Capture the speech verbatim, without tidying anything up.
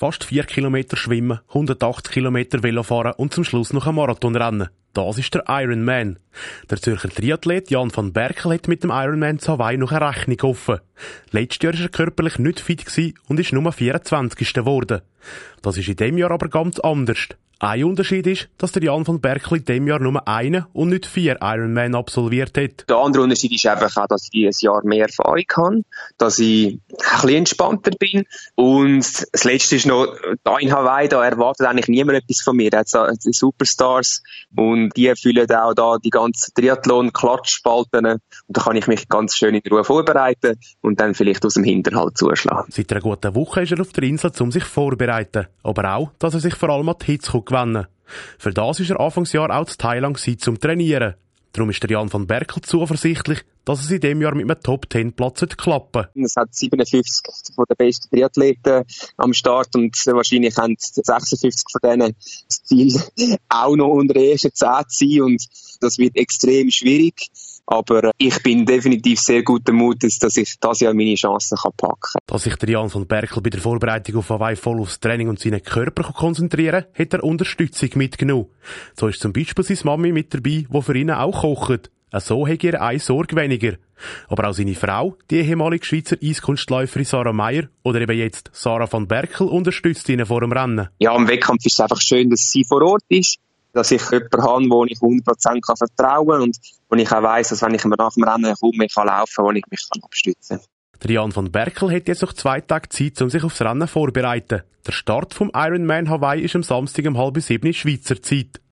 Fast vier Kilometer schwimmen, hundertachtzig Kilometer Velo fahren und zum Schluss noch ein Marathon rennen. Das ist der Ironman. Der Zürcher Triathlet Jan van Berkel hat mit dem Ironman zu Hawaii noch eine Rechnung offen. Letztes Jahr war er körperlich nicht fit und ist nur vierundzwanzigster geworden. Das ist in diesem Jahr aber ganz anders. Ein Unterschied ist, dass der Jan van Berkel in diesem Jahr nur einen und nicht vier Ironman absolviert hat. Der andere Unterschied ist einfach auch, dass ich dieses Jahr mehr Erfahrung habe, dass ich ein bisschen entspannter bin. Und das Letzte ist noch, da in Hawaii, da erwartet eigentlich niemand etwas von mir. Da hat es die Superstars und die füllen auch da die ganzen Triathlon-Klatschspalten. Und da kann ich mich ganz schön in Ruhe vorbereiten und dann vielleicht aus dem Hinterhalt zuschlagen. Seit einer guten Woche ist er auf der Insel, um sich vorzubereiten. Aber auch, dass er sich vor allem an die Hitze gewinnen kann. Für das war er Anfangsjahr auch in Thailand zum Trainieren. Darum ist der Jan van Berkel zuversichtlich, dass es in diesem Jahr mit einem Top zehn Platz klappen. Es hat siebenundfünfzig von den besten Triathleten am Start und wahrscheinlich haben sechsundfünfzig von denen das Ziel, auch noch unter den ersten zehn zu sein und das wird extrem schwierig. Aber ich bin definitiv sehr guter Mutes, dass ich das Jahr meine Chancen packen kann. Dass sich der Jan van Berkel bei der Vorbereitung auf Hawaii voll aufs Training und seinen Körper konzentrieren kann, hat er Unterstützung mitgenommen. So ist zum Beispiel seine Mami mit dabei, die für ihn auch kocht. So hat er eine Sorge weniger. Aber auch seine Frau, die ehemalige Schweizer Eiskunstläuferin Sarah Meier oder eben jetzt Sarah van Berkel, unterstützt ihn vor dem Rennen. Ja, am Wettkampf ist es einfach schön, dass sie vor Ort ist, dass ich jemanden habe, wo ich hundert Prozent vertrauen kann und wo ich auch weiss, dass wenn ich nach dem Rennen komme, ich kann laufen, wo ich mich abstützen kann. Der Jan van Berkel hat jetzt noch zwei Tage Zeit, um sich aufs Rennen vorzubereiten. Der Start vom Ironman Hawaii ist am Samstag um halb sieben Schweizer Zeit.